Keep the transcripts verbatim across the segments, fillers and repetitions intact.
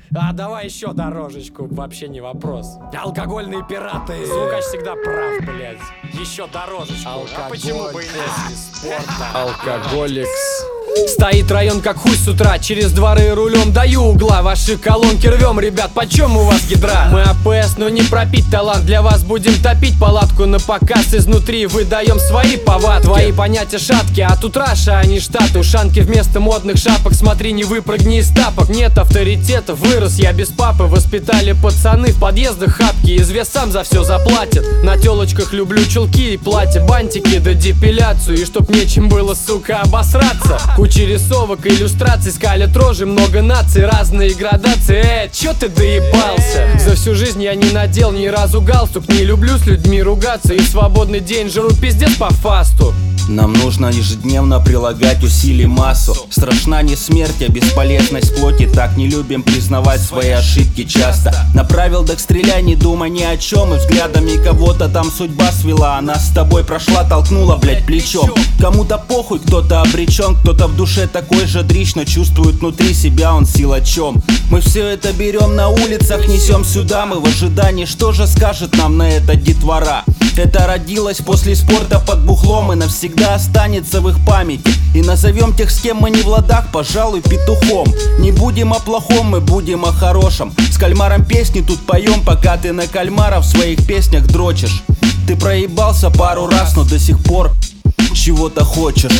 А давай еще дорожечку, вообще не вопрос. Алкогольные пираты. Звукач всегда прав, блядь. Еще дорожечку. А почему бы и нет? Алкоголикс. Стоит район как хуй с утра. Через дворы рулем даю угла. Ваши колонки рвем, ребят, почем у вас гидра? Мы АПС, но не пропить талант. Для вас будем топить палатку на показ. Изнутри выдаем свои повадки. Твои понятия шатки, от утра шани штат. Ушанки вместо модных шапок. Смотри, не выпрыгни из тапок. Нет авторитета, вырос я без папы. Воспитали пацаны в подъездах хапки. Извест сам за все заплатит. На телочках люблю чулки и платья, бантики да депиляцию. И чтоб нечем было, сука, обосраться. Куча рисовок, иллюстраций, скалят рожи, много наций, разные градации. Э, чё ты доебался? За всю жизнь я не надел ни разу галстук. Не люблю с людьми ругаться. И в свободный день жру пиздец по фасту. Нам нужно ежедневно прилагать усилий массу. Страшна не смерть, а бесполезность плоти. Так не любим признавать свои ошибки часто. Направил, так стреляй, не думай ни о чем. И взглядами кого-то там судьба свела. Она с тобой прошла, толкнула, блять, плечом. Кому-то похуй, кто-то обречен. Кто-то в душе такой же дрищ, но чувствует внутри себя он силачом. Мы все это берем на улицах, несем сюда. Мы в ожидании, что же скажет нам на это детвора. Это родилось после спорта под бухлом и навсегда останется в их памяти. И назовем тех, с кем мы не в ладах, пожалуй, петухом. Не будем о плохом, мы будем о хорошем. С кальмаром песни тут поем, пока ты на кальмара в своих песнях дрочишь. Ты проебался пару раз, но до сих пор чего-то хочешь.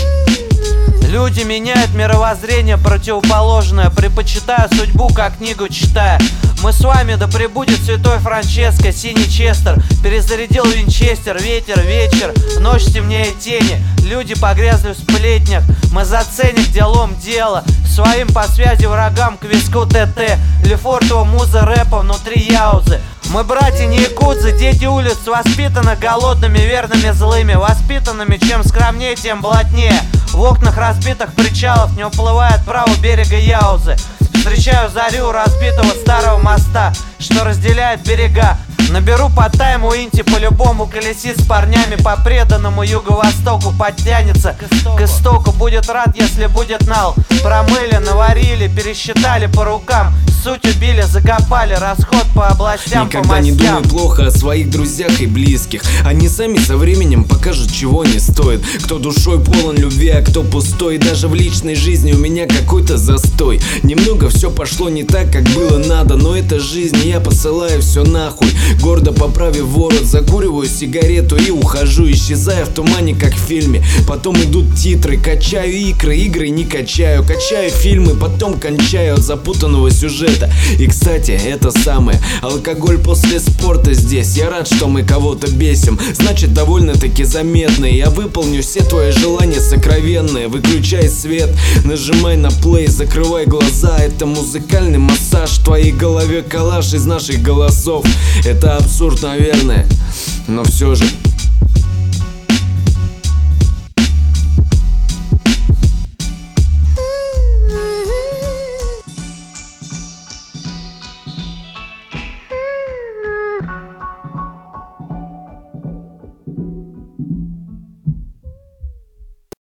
Люди меняют мировоззрение противоположное. Предпочитаю судьбу, как книгу читая. Мы с вами, да пребудет святой Франческо. Синий Честер, перезарядил винчестер. Ветер, вечер, ночь темнее тени. Люди погрязли в сплетнях. Мы за ценник делом дело. Своим по связи врагам к виску ТТ. Лефортово муза рэпа внутри яузы. Мы братья не якудзы, дети улиц, воспитаны голодными, верными, злыми. Воспитанными, чем скромнее, тем блатнее. В окнах разбитых причалов не уплывает правого берега Яузы. Встречаю зарю разбитого старого моста, что разделяет берега. Наберу по тайму инти, по-любому колесит с парнями. По преданному юго-востоку подтянется к истоку. Будет рад, если будет нал. Промыли, наварили, пересчитали по рукам. Суть убили, закопали, расход по областям, Никогда по мастям. не думай плохо о своих друзьях и близких. Они сами со временем покажут, чего они стоят. Кто душой полон любви, а кто пустой. Даже в личной жизни у меня какой-то застой. Немного все пошло не так, как было надо. Но это жизнь, и я посылаю все нахуй. Гордо поправив ворот, закуриваю сигарету и ухожу, исчезая в тумане, как в фильме. Потом идут титры, качаю икры, игры не качаю. Качаю фильмы, потом кончаю от запутанного сюжета. И, кстати, это самое, алкоголь после спорта здесь. Я рад, что мы кого-то бесим, значит, довольно-таки заметно. Я выполню все твои желания сокровенные. Выключай свет, нажимай на плей, закрывай глаза. Это музыкальный массаж, в твоей голове коллаж из наших голосов. Это абсурд, наверное, но все же